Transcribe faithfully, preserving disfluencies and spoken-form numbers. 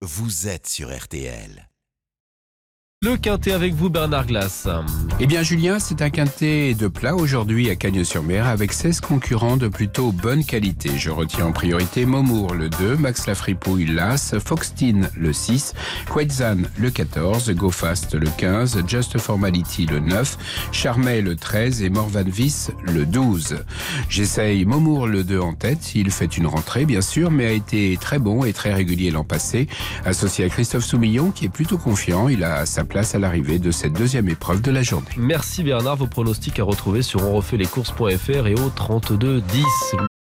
vous êtes sur R T L. Le quintet avec vous, Bernard Glass. Eh bien Julien, c'est un quintet de plat aujourd'hui à Cagnes-sur-Mer avec seize concurrents de plutôt bonne qualité. Je retiens en priorité Momour le deux, Max Lafripouille l'As, Foxtine le six, Quetzan le quatorze, Go Fast le quinze, Just Formality le neuf, Charmet le treize et Morvan Viss le douze. J'essaye Momour le deux en tête. Il fait une rentrée bien sûr, mais a été très bon et très régulier l'an passé. Associé à Christophe Soumillon qui est plutôt confiant, il a sa place à l'arrivée de cette deuxième épreuve de la journée. Merci Bernard, vos pronostics à retrouver sur on refait les courses point f r et au trente-deux dix.